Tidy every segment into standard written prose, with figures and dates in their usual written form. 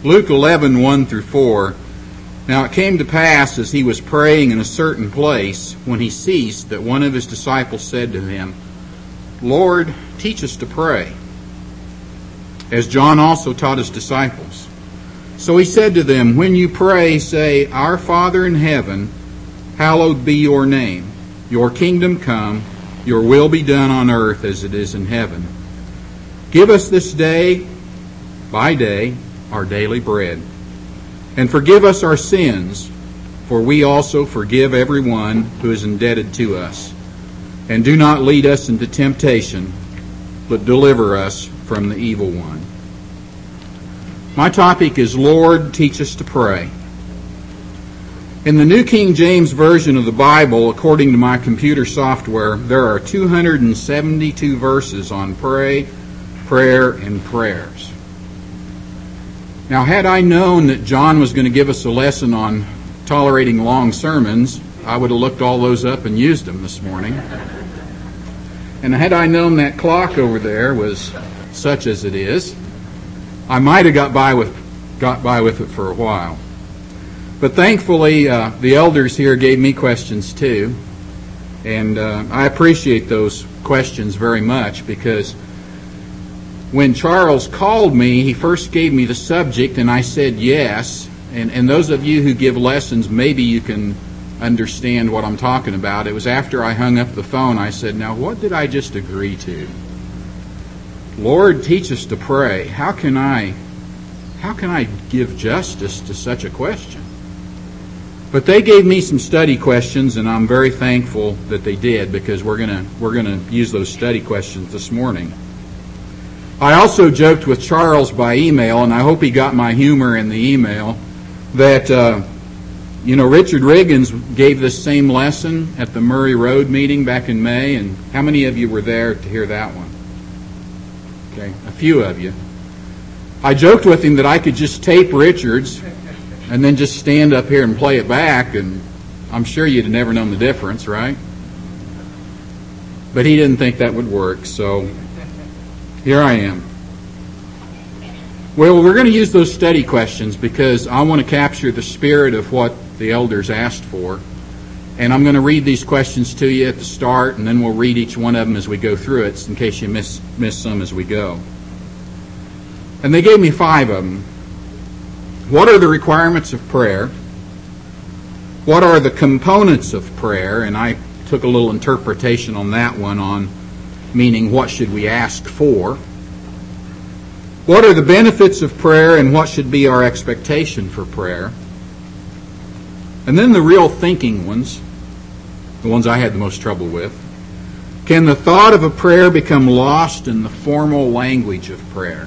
Luke 11, 1-4. Now it came to pass, as he was praying in a certain place, when he ceased, that one of his disciples said to him, Lord, teach us to pray, as John also taught his disciples. So he said to them, When you pray, say, Our Father in heaven, hallowed be your name. Your kingdom come, your will be done on earth as it is in heaven. Give us this day, by day, our daily bread. And forgive us our sins, for we also forgive everyone who is indebted to us. And do not lead us into temptation, but deliver us from the evil one. My topic is, Lord, teach us to pray. In the New King James Version of the Bible, according to my computer software, there are 272 verses on prayer, and prayers. Now, had I known that John was going to give us a lesson on tolerating long sermons, I would have looked all those up and used them this morning. And had I known that clock over there was such as it is, I might have got by with it for a while. But thankfully, the elders here gave me questions too, and I appreciate those questions very much, because when Charles called me, he first gave me the subject, and I said yes. And those of you who give lessons, maybe you can understand what I'm talking about. It was after I hung up the phone, I said, now what did I just agree to? Lord, teach us to pray. How can I give justice to such a question? But they gave me some study questions, and I'm very thankful that they did, because we're gonna use those study questions this morning. I also joked with Charles by email, and I hope he got my humor in the email, that Richard Riggins gave this same lesson at the Murray Road meeting back in May, and how many of you were there to hear that one? Okay, a few of you. I joked with him that I could just tape Richard's and then just stand up here and play it back, and I'm sure you'd have never known the difference, right? But he didn't think that would work, so here I am. Well, we're going to use those study questions because I want to capture the spirit of what the elders asked for. And I'm going to read these questions to you at the start, and then we'll read each one of them as we go through it, in case you miss some as we go. And they gave me 5 of them. What are the requirements of prayer? What are the components of prayer? And I took a little interpretation on that one, on meaning what should we ask for? What are the benefits of prayer, and what should be our expectation for prayer? And then the real thinking ones, the ones I had the most trouble with. Can the thought of a prayer become lost in the formal language of prayer?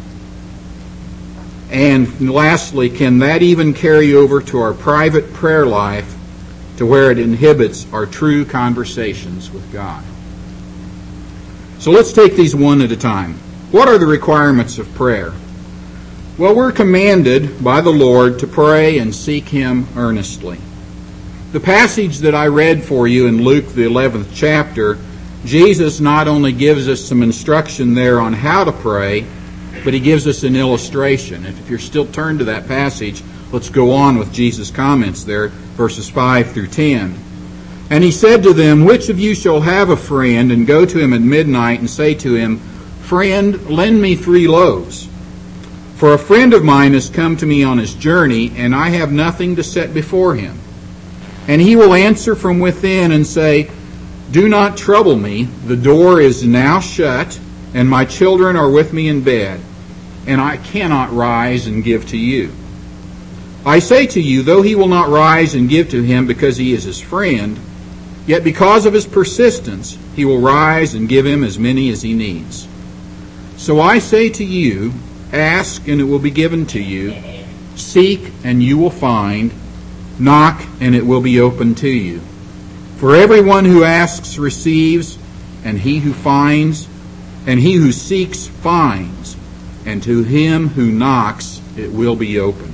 And lastly, can that even carry over to our private prayer life, to where it inhibits our true conversations with God? So let's take these one at a time. What are the requirements of prayer? Well, we're commanded by the Lord to pray and seek Him earnestly. The passage that I read for you in Luke, the 11th chapter, Jesus not only gives us some instruction there on how to pray, but He gives us an illustration. If you're still turned to that passage, let's go on with Jesus' comments there, verses 5-10. And He said to them, Which of you shall have a friend, and go to him at midnight, and say to him, Friend, lend me 3 loaves. For a friend of mine has come to me on his journey, and I have nothing to set before him. And he will answer from within and say, Do not trouble me, the door is now shut, and my children are with me in bed, and I cannot rise and give to you. I say to you, though he will not rise and give to him because he is his friend, yet because of his persistence, he will rise and give him as many as he needs. So I say to you, ask and it will be given to you, seek and you will find, knock and it will be opened to you. For everyone who asks receives, and he who finds, and he who seeks finds, and to him who knocks it will be opened.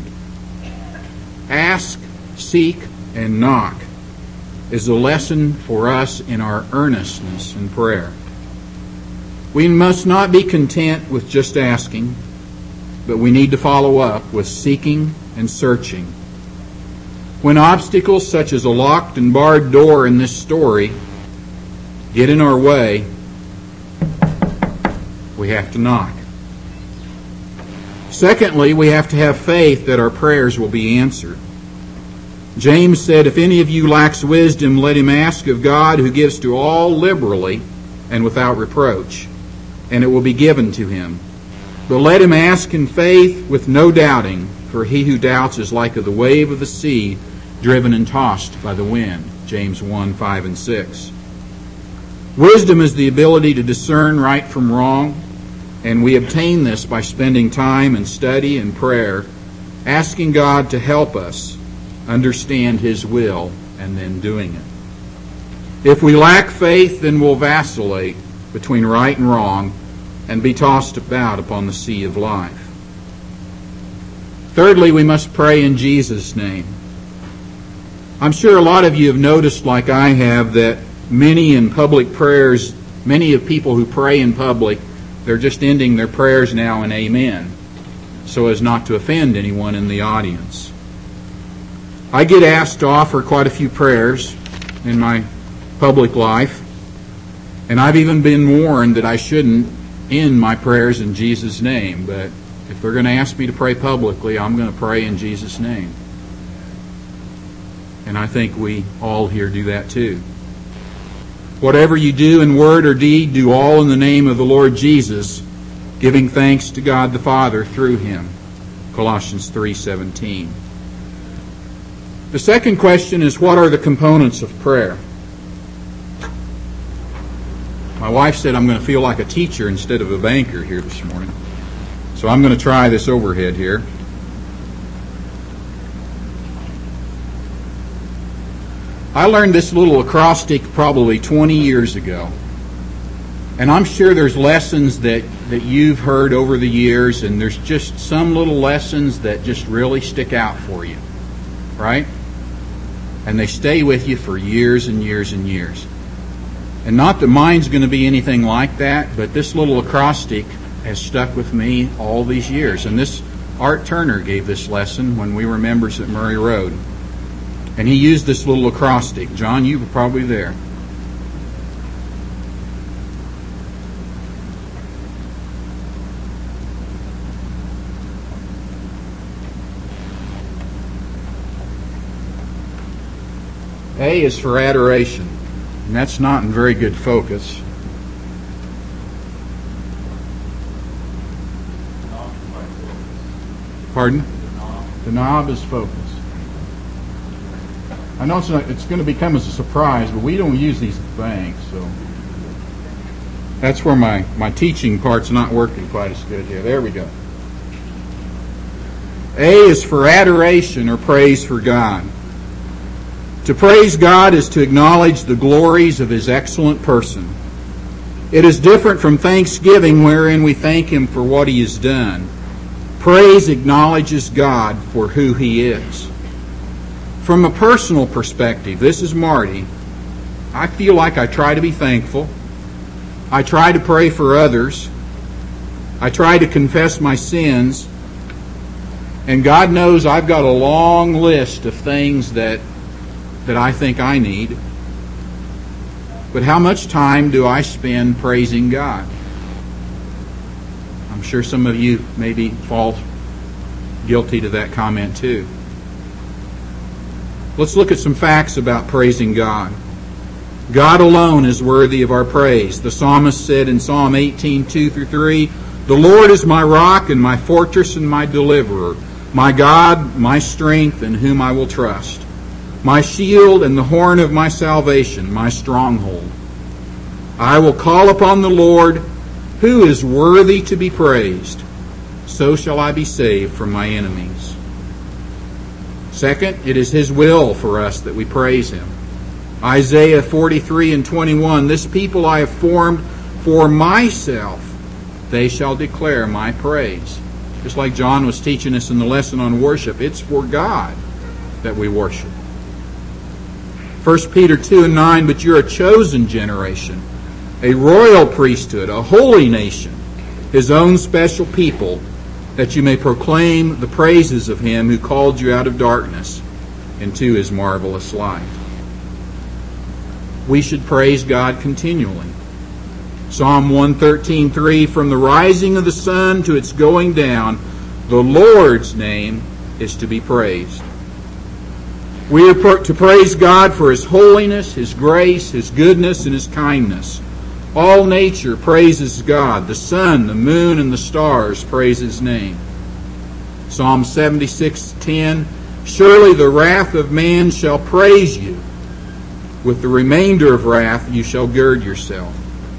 Ask, seek, and knock is a lesson for us in our earnestness in prayer. We must not be content with just asking. but we need to follow up with seeking and searching. When obstacles such as a locked and barred door in this story get in our way, we have to knock. Secondly, we have to have faith that our prayers will be answered. James said, "If any of you lacks wisdom, let him ask of God, who gives to all liberally and without reproach, and it will be given to him. But let him ask in faith with no doubting, for he who doubts is like the wave of the sea, driven and tossed by the wind." James 1, 5 and 6. Wisdom is the ability to discern right from wrong, and we obtain this by spending time in study and prayer, asking God to help us understand His will and then doing it. If we lack faith, then we'll vacillate between right and wrong and be tossed about upon the sea of life. Thirdly, we must pray in Jesus' name. I'm sure a lot of you have noticed, like I have, that many of people who pray in public, they're just ending their prayers now in amen, so as not to offend anyone in the audience. I get asked to offer quite a few prayers in my public life, and I've even been warned that I shouldn't end my prayers in Jesus' name, but if they're going to ask me to pray publicly, I'm going to pray in Jesus' name. And I think we all here do that too. Whatever you do in word or deed, do all in the name of the Lord Jesus, giving thanks to God the Father through Him. Colossians 3:17. The second question is, what are the components of prayer? My wife said I'm going to feel like a teacher instead of a banker here this morning. So I'm going to try this overhead here. I learned this little acrostic probably 20 years ago. And I'm sure there's lessons that you've heard over the years, and there's just some little lessons that just really stick out for you. Right? And they stay with you for years and years and years. And not that mine's going to be anything like that, but this little acrostic has stuck with me all these years. And this Art Turner gave this lesson when we were members at Murray Road. And he used this little acrostic. John, you were probably there. A is for adoration, and that's not in very good focus. Pardon? The knob is focus. I know it's going to become as a surprise, but we don't use these at the bank, so that's where my teaching part's not working quite as good here. There we go. A is for adoration or praise for God. To praise God is to acknowledge the glories of His excellent person. It is different from thanksgiving, wherein we thank Him for what He has done. Praise acknowledges God for who He is. From a personal perspective, this is Marty. I feel like I try to be thankful. I try to pray for others. I try to confess my sins. And God knows I've got a long list of things that I think I need. But how much time do I spend praising God? I'm sure some of you maybe fall guilty to that comment too. Let's look at some facts about praising God. God alone is worthy of our praise. The psalmist said in Psalm 18:2-3, "The Lord is my rock and my fortress and my deliverer, my God, my strength, in whom I will trust, my shield and the horn of my salvation, my stronghold. I will call upon the Lord, who is worthy to be praised. So shall I be saved from my enemies." Second, it is His will for us that we praise Him. Isaiah 43:21, "This people I have formed for myself, they shall declare my praise." Just like John was teaching us in the lesson on worship, it's for God that we worship. 1 Peter 2:9, "But you're a chosen generation, a royal priesthood, a holy nation, His own special people, that you may proclaim the praises of him who called you out of darkness into his marvelous light. We should praise God continually. Psalm 113:3, from the rising of the sun to its going down, the Lord's name is to be praised. We are to praise God for his holiness, his grace, his goodness, and his kindness. All nature praises God. The sun, the moon, and the stars praise his name. Psalm 76:10, surely the wrath of man shall praise you. With the remainder of wrath you shall gird yourself.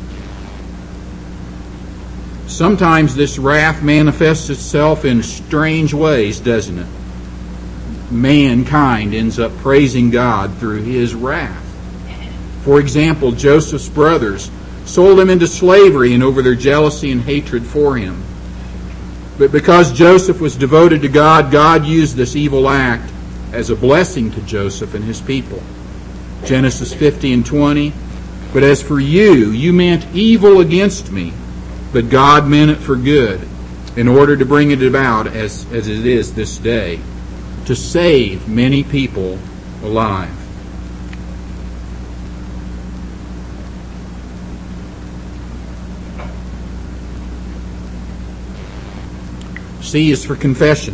Sometimes this wrath manifests itself in strange ways, doesn't it? Mankind ends up praising God through his wrath. For example, Joseph's brothers sold him into slavery and over their jealousy and hatred for him. But because Joseph was devoted to God, God used this evil act as a blessing to Joseph and his people. Genesis 50:20, but as for you, you meant evil against me, but God meant it for good, in order to bring it about as it is this day, to save many people alive. C is for confession,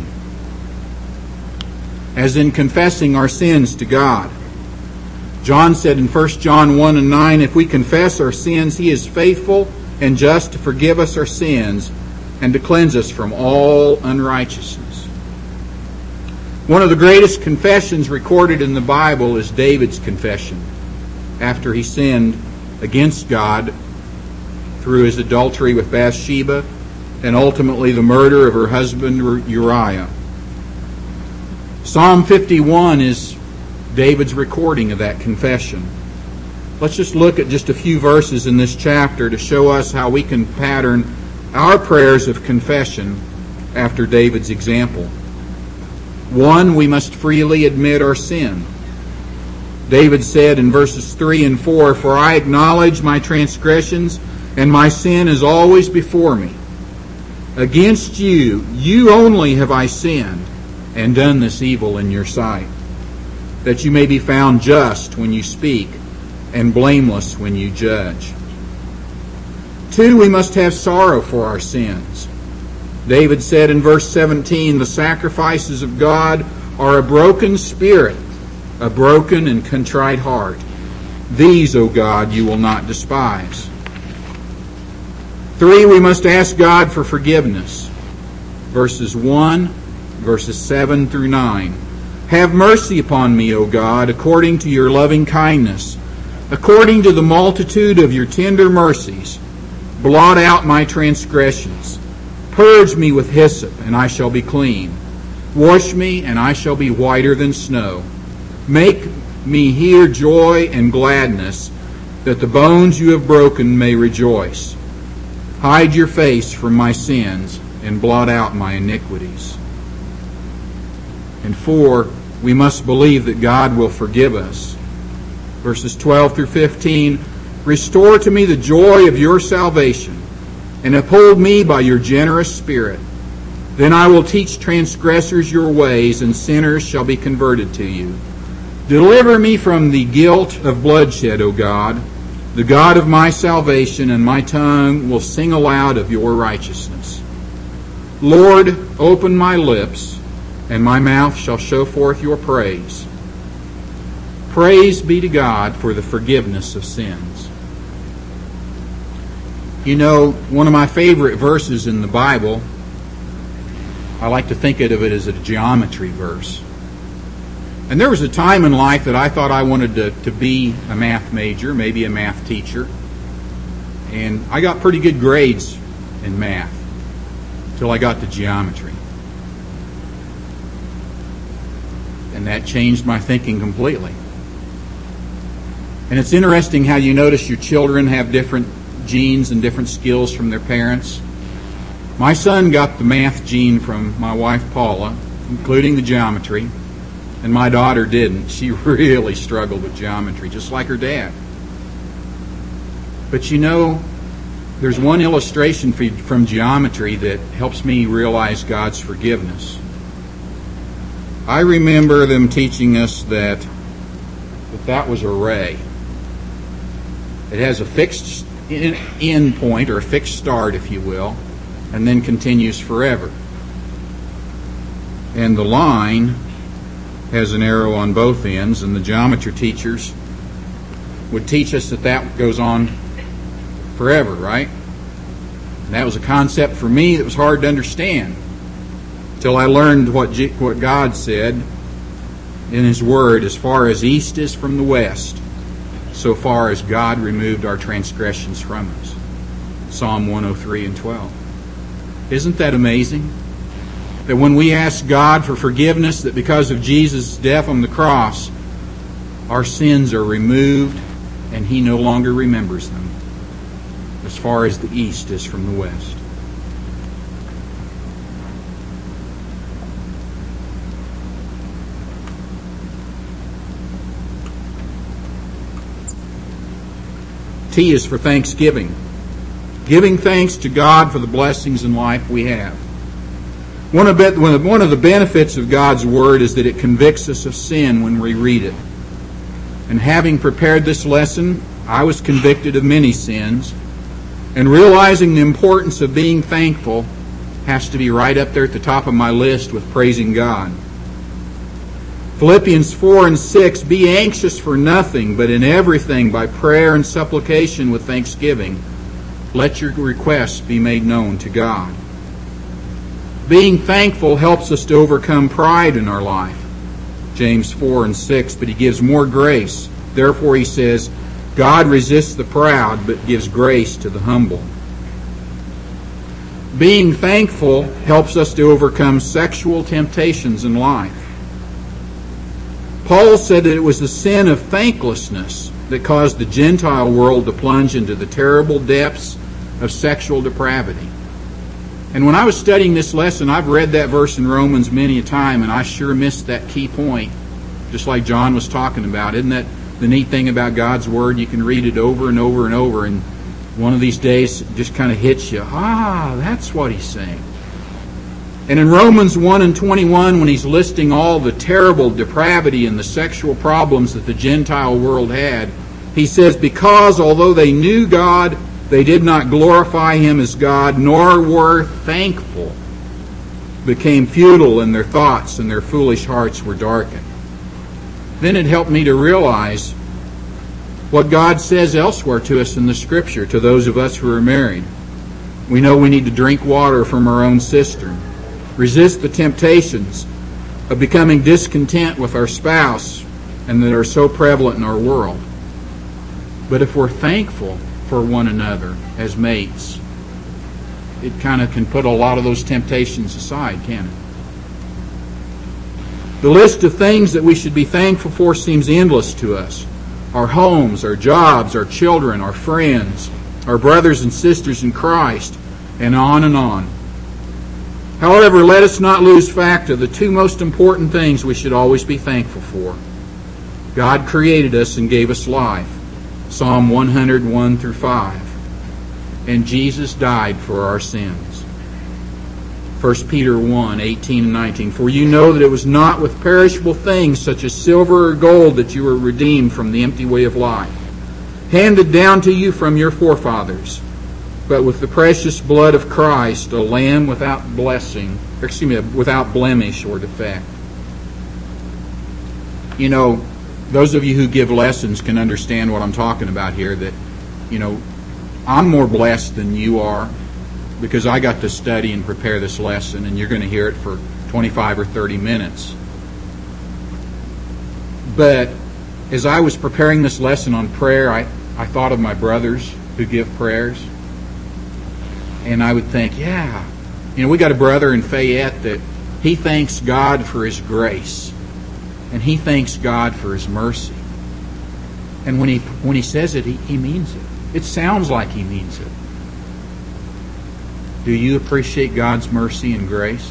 as in confessing our sins to God. John said in 1 John 1:9, if we confess our sins, he is faithful and just to forgive us our sins and to cleanse us from all unrighteousness. One of the greatest confessions recorded in the Bible is David's confession after he sinned against God through his adultery with Bathsheba and ultimately the murder of her husband Uriah. Psalm 51 is David's recording of that confession. Let's just look at just a few verses in this chapter to show us how we can pattern our prayers of confession after David's example. 1, we must freely admit our sin. David said in verses 3 and 4, for I acknowledge my transgressions, and my sin is always before me. Against you, you only have I sinned, and done this evil in your sight, that you may be found just when you speak, and blameless when you judge. 2, we must have sorrow for our sins. David said in verse 17, the sacrifices of God are a broken spirit, a broken and contrite heart. These, O God, you will not despise. 3, we must ask God for forgiveness. Verses 7 through 9. Have mercy upon me, O God, according to your loving kindness. According to the multitude of your tender mercies, blot out my transgressions. Purge me with hyssop, and I shall be clean. Wash me, and I shall be whiter than snow. Make me hear joy and gladness, that the bones you have broken may rejoice. Hide your face from my sins, and blot out my iniquities. And 4, we must believe that God will forgive us. Verses 12 through 15, restore to me the joy of your salvation, and uphold me by your generous spirit. Then I will teach transgressors your ways, and sinners shall be converted to you. Deliver me from the guilt of bloodshed, O God, the God of my salvation, and my tongue will sing aloud of your righteousness. Lord, open my lips, and my mouth shall show forth your praise. Praise be to God for the forgiveness of sins. You know, one of my favorite verses in the Bible, I like to think of it as a geometry verse. And there was a time in life that I thought I wanted to be a math major, maybe a math teacher. And I got pretty good grades in math until I got to geometry. And that changed my thinking completely. And it's interesting how you notice your children have different genes and different skills from their parents. My son got the math gene from my wife Paula, including the geometry, and my daughter didn't. She really struggled with geometry, just like her dad. But you know, There's one illustration from geometry that helps me realize God's forgiveness. I remember them teaching us that was a ray. It has a fixed end point, or a fixed start, if you will, and then continues forever. And the line has an arrow on both ends, and the geometry teachers would teach us that goes on forever, right? And that was a concept for me that was hard to understand until I learned what God said in His Word. As far as east is from the west, so far as God removed our transgressions from us. Psalm 103 and 12. Isn't that amazing? That when we ask God for forgiveness, that because of Jesus' death on the cross, our sins are removed and He no longer remembers them, as far as the east is from the west. T is for thanksgiving. Giving thanks to God for the blessings in life we have. One of the benefits of God's Word is that it convicts us of sin when we read it. And having prepared this lesson, I was convicted of many sins. And realizing the importance of being thankful has to be right up there at the top of my list with praising God. Philippians 4 and 6, be anxious for nothing, but in everything by prayer and supplication with thanksgiving, let your requests be made known to God. Being thankful helps us to overcome pride in our life. James 4 and 6, but He gives more grace. Therefore He says, God resists the proud, but gives grace to the humble. Being thankful helps us to overcome sexual temptations in life. Paul said that it was the sin of thanklessness that caused the Gentile world to plunge into the terrible depths of sexual depravity. And when I was studying this lesson, I've read that verse in Romans many a time, and I sure missed that key point, just like John was talking about. Isn't that the neat thing about God's Word? You can read it over and over and over, and one of these days it just kind of hits you. That's what he's saying. And in Romans 1 and 21, when he's listing all the terrible depravity and the sexual problems that the Gentile world had, he says, because although they knew God, they did not glorify Him as God, nor were thankful, became futile in their thoughts, and their foolish hearts were darkened. Then it helped me to realize what God says elsewhere to us in the Scripture, to those of us who are married. We know we need to drink water from our own cistern. Resist the temptations of becoming discontent with our spouse and that are so prevalent in our world. But if we're thankful for one another as mates, it kind of can put a lot of those temptations aside, can't it? The list of things that we should be thankful for seems endless to us. Our homes, our jobs, our children, our friends, our brothers and sisters in Christ, and on and on. However, let us not lose fact of the two most important things we should always be thankful for. God created us and gave us life. Psalm 101 through 5. And Jesus died for our sins. 1 Peter 1, 18 and 19. For you know that it was not with perishable things such as silver or gold that you were redeemed from the empty way of life, handed down to you from your forefathers, but with the precious blood of Christ, a lamb without without blemish or defect. You know, those of you who give lessons can understand what I'm talking about here, that, you know, I'm more blessed than you are because I got to study and prepare this lesson, and you're going to hear it for 25 or 30 minutes. But as I was preparing this lesson on prayer, I thought of my brothers who give prayers. And I would think, we got a brother in Fayette that he thanks God for His grace. And he thanks God for His mercy. And when he says it, he means it. It sounds like he means it. Do you appreciate God's mercy and grace?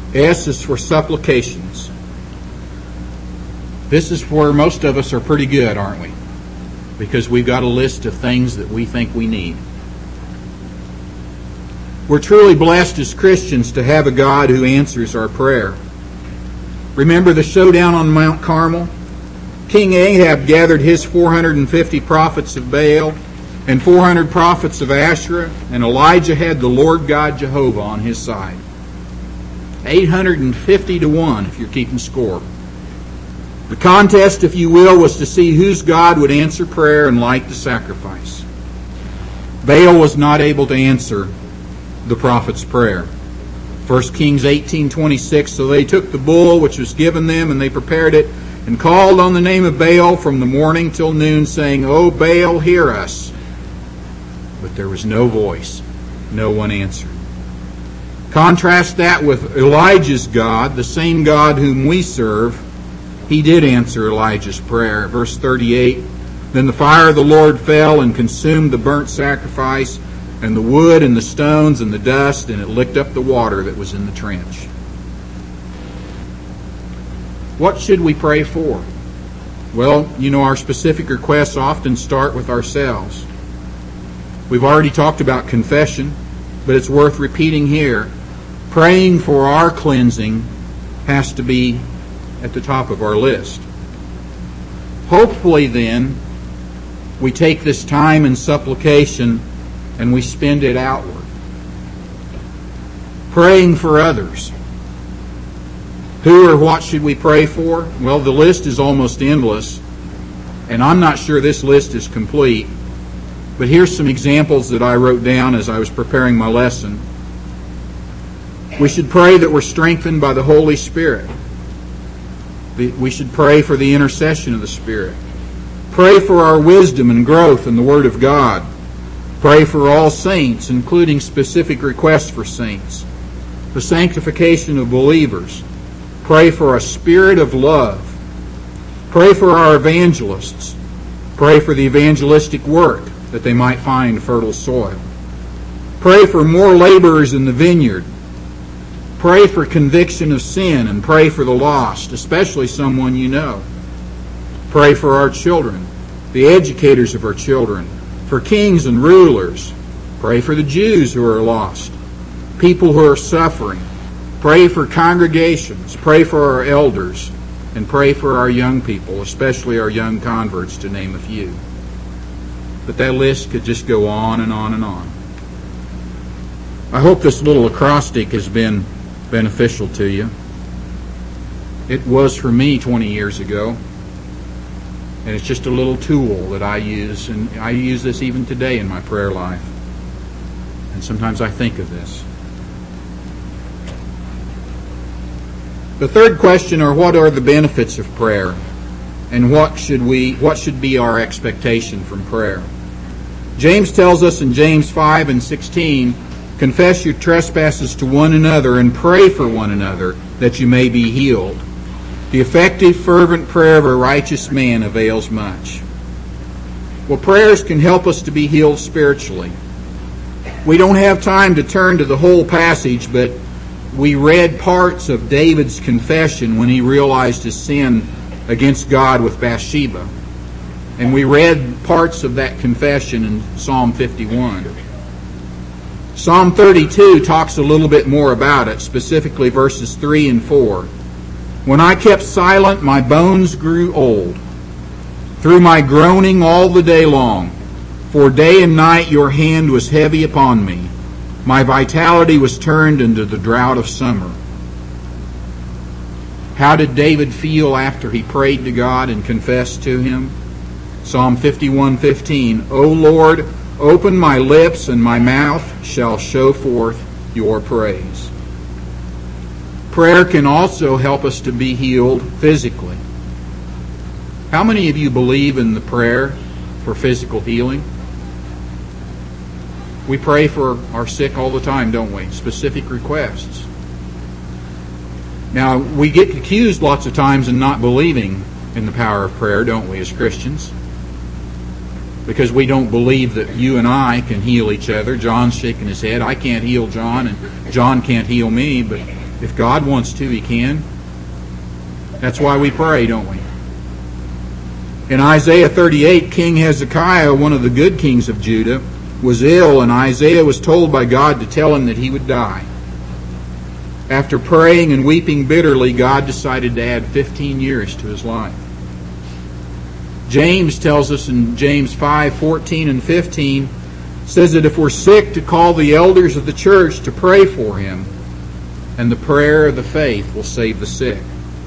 S is for supplications. This is where most of us are pretty good, aren't we? Because we've got a list of things that we think we need. We're truly blessed as Christians to have a God who answers our prayer. Remember the showdown on Mount Carmel? King Ahab gathered his 450 prophets of Baal and 400 prophets of Asherah, and Elijah had the Lord God Jehovah on his side. 850 to 1, if you're keeping score. The contest, if you will, was to see whose God would answer prayer and like the sacrifice. Baal was not able to answer the prophet's prayer. 1 Kings 18:26, so they took the bull which was given them, and they prepared it, and called on the name of Baal from the morning till noon, saying, O Baal, hear us. But there was no voice. No one answered. Contrast that with Elijah's God, the same God whom we serve. He did answer Elijah's prayer. Verse 38, then the fire of the Lord fell and consumed the burnt sacrifice, and the wood and the stones and the dust, and it licked up the water that was in the trench. What should we pray for? Well, you know, our specific requests often start with ourselves. We've already talked about confession, but it's worth repeating here. Praying for our cleansing has to be at the top of our list. Hopefully, then, we take this time in supplication and we spend it outward. Praying for others. Who or what should we pray for? Well, the list is almost endless, and I'm not sure this list is complete. But here's some examples that I wrote down as I was preparing my lesson. We should pray that we're strengthened by the Holy Spirit. We should pray for the intercession of the Spirit. Pray for our wisdom and growth in the Word of God. Pray for all saints, including specific requests for saints. The sanctification of believers. Pray for a spirit of love. Pray for our evangelists. Pray for the evangelistic work, that they might find fertile soil. Pray for more laborers in the vineyard. Pray for conviction of sin, and pray for the lost, especially someone you know. Pray for our children, the educators of our children, for kings and rulers. Pray for the Jews who are lost, people who are suffering. Pray for congregations. Pray for our elders. And pray for our young people, especially our young converts, to name a few. But that list could just go on and on and on. I hope this little acrostic has been beneficial to you. It was for me 20 years ago. And it's just a little tool that I use. And I use this even today in my prayer life. And sometimes I think of this. The third question are, what are the benefits of prayer? And what should be our expectation from prayer? James tells us in James 5:16, confess your trespasses to one another and pray for one another that you may be healed. The effective, fervent prayer of a righteous man avails much. Well, prayers can help us to be healed spiritually. We don't have time to turn to the whole passage, but we read parts of David's confession when he realized his sin against God with Bathsheba. And we read parts of that confession in Psalm 51. Psalm 32 talks a little bit more about it, specifically verses 3 and 4. When I kept silent, my bones grew old, through my groaning all the day long. For day and night your hand was heavy upon me. My vitality was turned into the drought of summer. How did David feel after he prayed to God and confessed to Him? Psalm 51:15, O Lord, open my lips, and my mouth shall show forth your praise. Prayer can also help us to be healed physically. How many of you believe in the prayer for physical healing? We pray for our sick all the time, don't we? Specific requests. Now, we get accused lots of times in not believing in the power of prayer, don't we, as Christians? Because we don't believe that you and I can heal each other. John's shaking his head. I can't heal John, and John can't heal me, but If God wants to, He can. That's why we pray, don't we? In Isaiah 38, King Hezekiah, one of the good kings of Judah, was ill, and Isaiah was told by God to tell him that he would die. After praying and weeping bitterly, God decided to add 15 years to his life. James tells us in James 5:14 and 15, says that if we're sick, to call the elders of the church to pray for him, and the prayer of the faith will save the sick.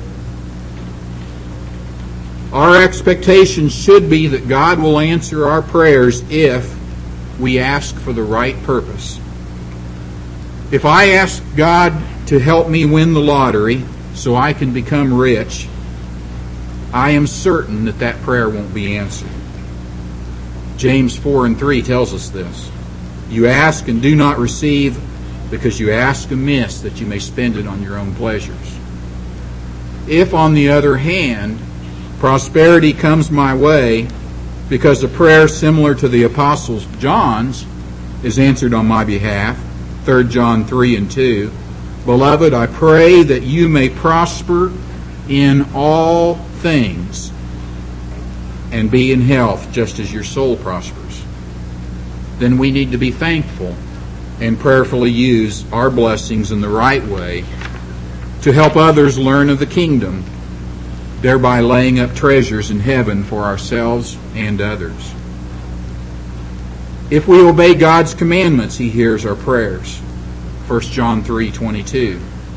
Our expectation should be that God will answer our prayers if we ask for the right purpose. If I ask God to help me win the lottery so I can become rich, I am certain that that prayer won't be answered. James 4:3 tells us this. You ask and do not receive because you ask amiss that you may spend it on your own pleasures. If, on the other hand, prosperity comes my way because a prayer similar to the Apostle John's is answered on my behalf, 3 John 3:2, Beloved, I pray that you may prosper in all things and be in health just as your soul prospers. Then we need to be thankful and prayerfully use our blessings in the right way to help others learn of the kingdom, thereby laying up treasures in heaven for ourselves and others. If we obey God's commandments, He hears our prayers. 1 John 3:22.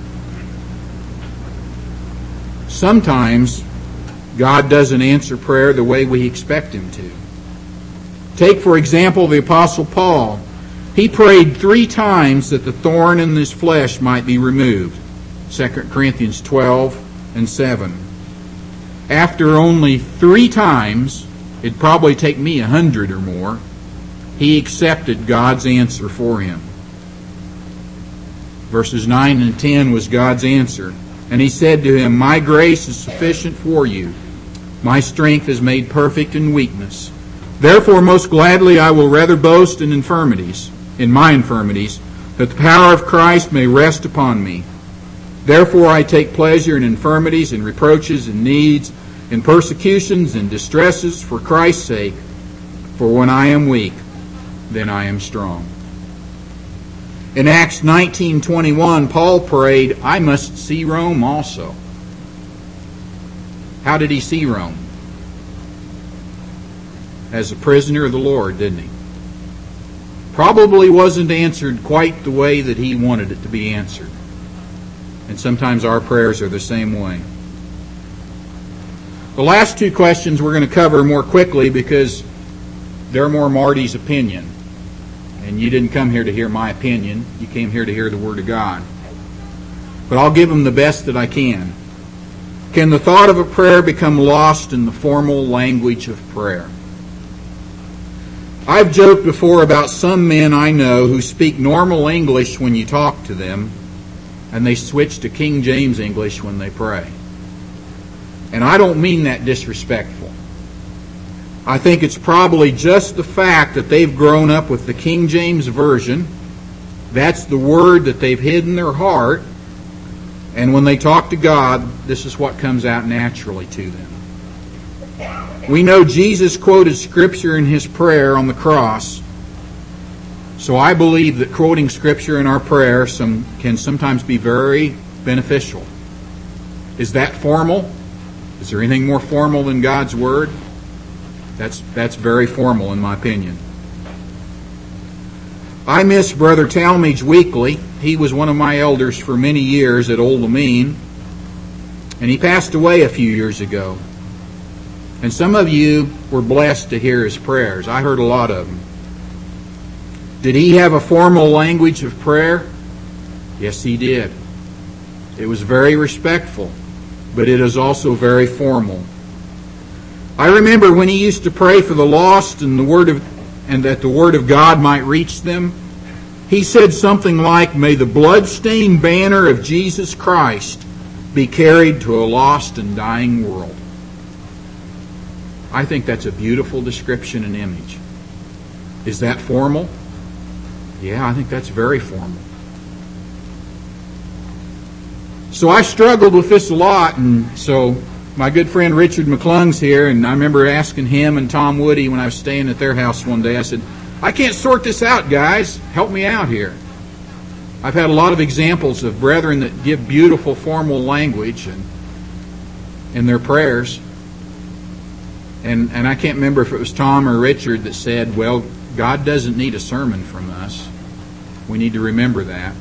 Sometimes God doesn't answer prayer the way we expect Him to. Take, for example, the Apostle Paul. He prayed 3 times that the thorn in his flesh might be removed. 2 Corinthians 12:7. After only 3 times, it'd probably take me 100 or more, he accepted God's answer for him. Verses 9 and 10 was God's answer. And He said to him, My grace is sufficient for you. My strength is made perfect in weakness. Therefore, most gladly I will rather boast in my infirmities, that the power of Christ may rest upon me. Therefore I take pleasure in infirmities, in reproaches, in needs, in persecutions, in distresses, for Christ's sake. For when I am weak, then I am strong. In Acts 19:21, Paul prayed, I must see Rome also. How did he see Rome? As a prisoner of the Lord, didn't he? Probably wasn't answered quite the way that he wanted it to be answered. And sometimes our prayers are the same way. The last 2 questions we're going to cover more quickly because they're more Marty's opinion. And you didn't come here to hear my opinion. You came here to hear the Word of God. But I'll give them the best that I can. Can the thought of a prayer become lost in the formal language of prayer? I've joked before about some men I know who speak normal English when you talk to them, and they switch to King James English when they pray. And I don't mean that disrespectful. I think it's probably just the fact that they've grown up with the King James Version. That's the word that they've hid in their heart. And when they talk to God, this is what comes out naturally to them. We know Jesus quoted Scripture in His prayer on the cross. So I believe that quoting Scripture in our prayer can sometimes be very beneficial. Is that formal? Is there anything more formal than God's Word? That's very formal in my opinion. I miss Brother Talmage weekly. He was one of my elders for many years at Old Lamine, and he passed away a few years ago. And some of you were blessed to hear his prayers. I heard a lot of them. Did he have a formal language of prayer? Yes, he did. It was very respectful, but it is also very formal. I remember when he used to pray for the lost and that the Word of God might reach them. He said something like, May the blood-stained banner of Jesus Christ be carried to a lost and dying world. I think that's a beautiful description and image. Is that formal? Yeah, I think that's very formal. So I struggled with this a lot, and so my good friend Richard McClung's here, and I remember asking him and Tom Woody when I was staying at their house one day, I said, I can't sort this out, guys. Help me out here. I've had a lot of examples of brethren that give beautiful formal language in their prayers. And I can't remember if it was Tom or Richard that said, well, God doesn't need a sermon from us. We need to remember that.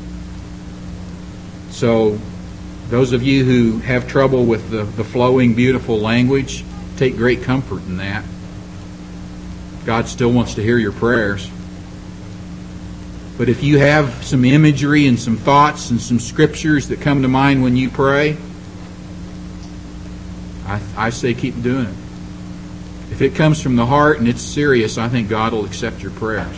So those of you who have trouble with the flowing, beautiful language, take great comfort in that. God still wants to hear your prayers. But if you have some imagery and some thoughts and some scriptures that come to mind when you pray, I say keep doing it. If it comes from the heart and it's serious, I think God will accept your prayers.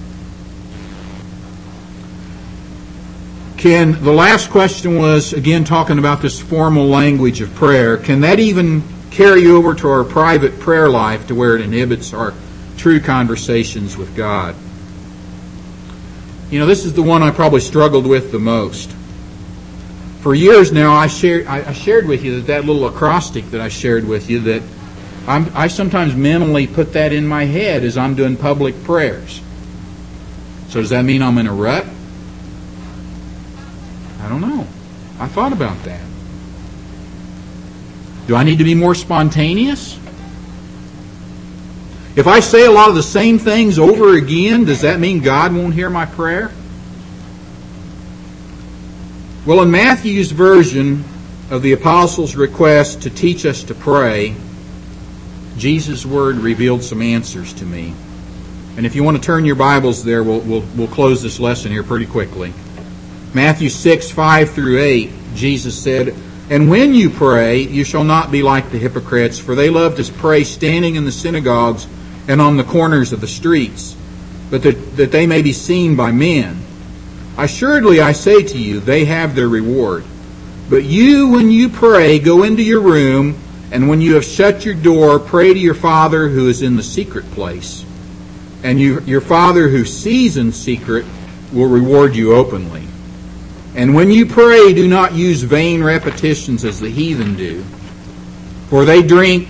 The last question was, again, talking about this formal language of prayer. Can that even carry over to our private prayer life to where it inhibits our true conversations with God? You know, this is the one I probably struggled with the most. For years now, I shared with you that little acrostic that I shared with you, that I sometimes mentally put that in my head as I'm doing public prayers. So does that mean I'm in a rut? I don't know. I thought about that. Do I need to be more spontaneous? If I say a lot of the same things over again, does that mean God won't hear my prayer? Well, in Matthew's version of the Apostles' request to teach us to pray, Jesus' word revealed some answers to me. And if you want to turn your Bibles there, we'll close this lesson here pretty quickly. Matthew 6:5-8, Jesus said, "And when you pray, you shall not be like the hypocrites, for they love to pray standing in the synagogues and on the corners of the streets, but that they may be seen by men. Assuredly, I say to you, they have their reward. But you, when you pray, go into your room, and when you have shut your door, pray to your Father who is in the secret place. And your Father who sees in secret will reward you openly. And when you pray, do not use vain repetitions as the heathen do, for they think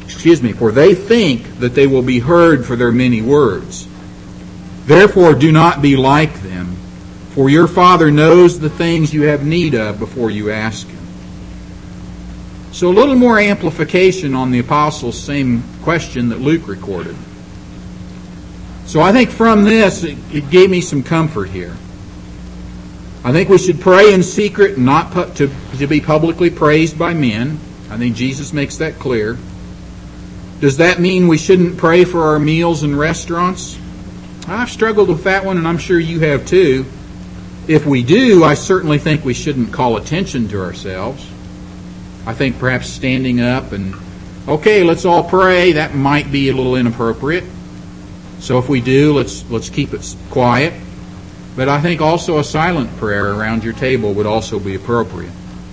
that they will be heard for their many words. Therefore, do not be like them, for your Father knows the things you have need of before you ask Him." So a little more amplification on the Apostles' same question that Luke recorded. So I think from this, it gave me some comfort here. I think we should pray in secret and not to be publicly praised by men. I think Jesus makes that clear. Does that mean we shouldn't pray for our meals in restaurants? I've struggled with that one, and I'm sure you have too. If we do, I certainly think we shouldn't call attention to ourselves. I think perhaps standing up and, okay, let's all pray, that might be a little inappropriate. So if we do, let's keep it quiet. But I think also a silent prayer around your table would also be appropriate.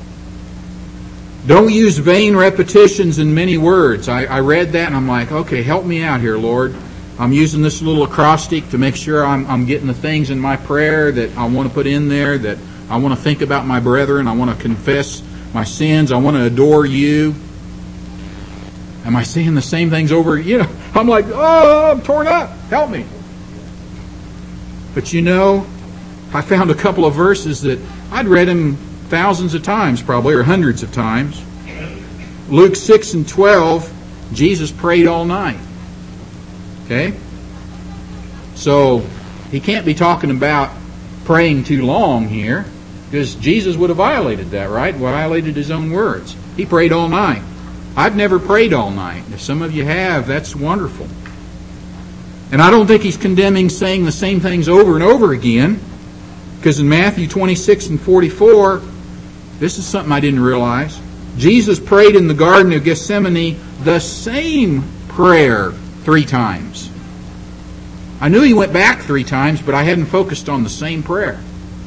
Don't use vain repetitions in many words. I read that and I'm like, okay, help me out here, Lord. I'm using this little acrostic to make sure I'm getting the things in my prayer that I want to put in there, that I want to think about my brethren, I want to confess my sins, I want to adore you. Am I saying the same things over? I'm like, oh, I'm torn up. Help me. But I found a couple of verses that I'd read them thousands of times probably, or hundreds of times. Luke 6:12, Jesus prayed all night. Okay? So, he can't be talking about praying too long here, because Jesus would have violated that, right? Violated his own words. He prayed all night. I've never prayed all night. If some of you have, that's wonderful. And I don't think he's condemning saying the same things over and over again, because in Matthew 26:44, this is something I didn't realize. Jesus prayed in the Garden of Gethsemane the same prayer 3 times. I knew he went back 3 times, but I hadn't focused on the same prayer.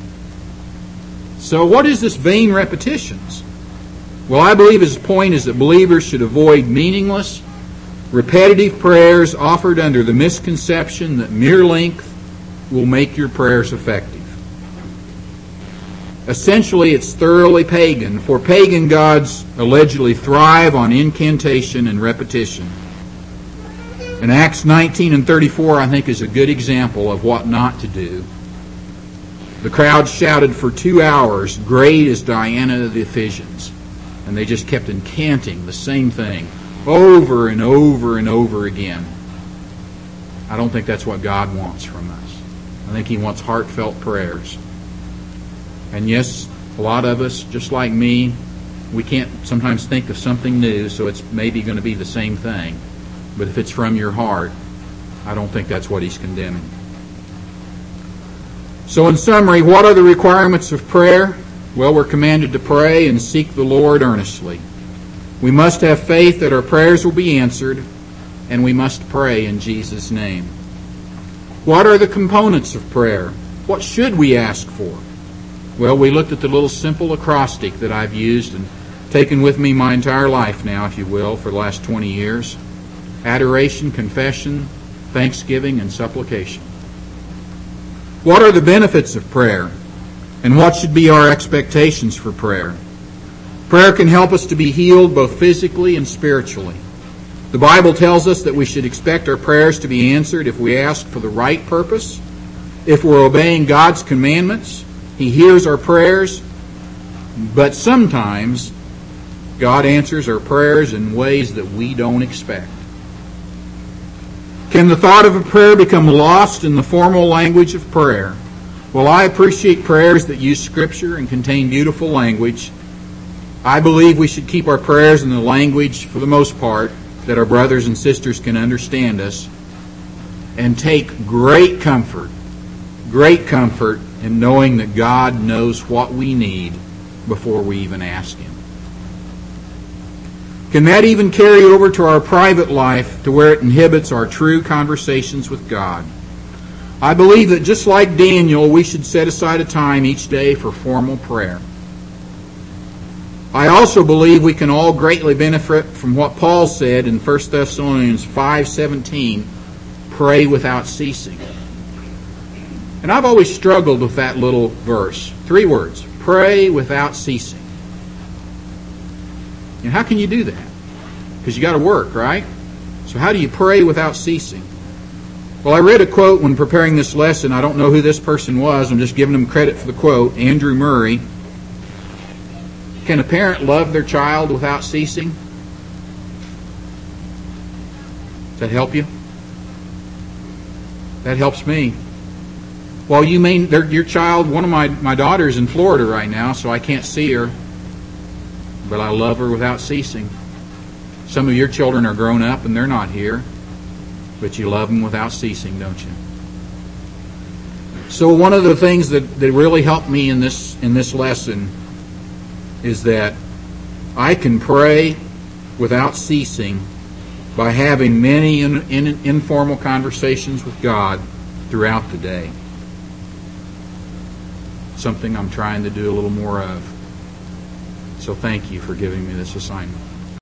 So what is this vain repetitions? Well, I believe his point is that believers should avoid meaningless, repetitive prayers offered under the misconception that mere length will make your prayers effective. Essentially, it's thoroughly pagan, for pagan gods allegedly thrive on incantation and repetition. And Acts 19 and 34, I think, is a good example of what not to do. The crowd shouted for 2 hours, "Great is Diana of the Ephesians." And they just kept incanting the same thing over and over and over again. I don't think that's what God wants from us. I think He wants heartfelt prayers. And yes, a lot of us, just like me, we can't sometimes think of something new, so it's maybe going to be the same thing. But if it's from your heart, I don't think that's what He's condemning. So in summary, what are the requirements of prayer? Well, we're commanded to pray and seek the Lord earnestly. We must have faith that our prayers will be answered, and we must pray in Jesus' name. What are the components of prayer? What should we ask for? Well, we looked at the little simple acrostic that I've used and taken with me my entire life now, if you will, for the last 20 years. Adoration, confession, thanksgiving, and supplication. What are the benefits of prayer? And what should be our expectations for prayer? Prayer can help us to be healed both physically and spiritually. The Bible tells us that we should expect our prayers to be answered if we ask for the right purpose, if we're obeying God's commandments. He hears our prayers, but sometimes God answers our prayers in ways that we don't expect. Can the thought of a prayer become lost in the formal language of prayer? Well, I appreciate prayers that use Scripture and contain beautiful language. I believe we should keep our prayers in the language, for the most part, that our brothers and sisters can understand us, and take great comfort in knowing that God knows what we need before we even ask Him. Can that even carry over to our private life to where it inhibits our true conversations with God? I believe that just like Daniel, we should set aside a time each day for formal prayer. I also believe we can all greatly benefit from what Paul said in 1 Thessalonians 5:17, pray without ceasing. And I've always struggled with that little verse. 3 words, pray without ceasing. And how can you do that? Because you got to work, right? So how do you pray without ceasing? Well, I read a quote when preparing this lesson. I don't know who this person was. I'm just giving him credit for the quote. Andrew Murray. Can a parent love their child without ceasing? Does that help you? That helps me. Well, you mean your child, one of my daughters in Florida right now, so I can't see her, but I love her without ceasing. Some of your children are grown up and they're not here, but you love them without ceasing, don't you? So one of the things that really helped me in this lesson is that I can pray without ceasing by having many informal conversations with God throughout the day. Something I'm trying to do a little more of. So thank you for giving me this assignment.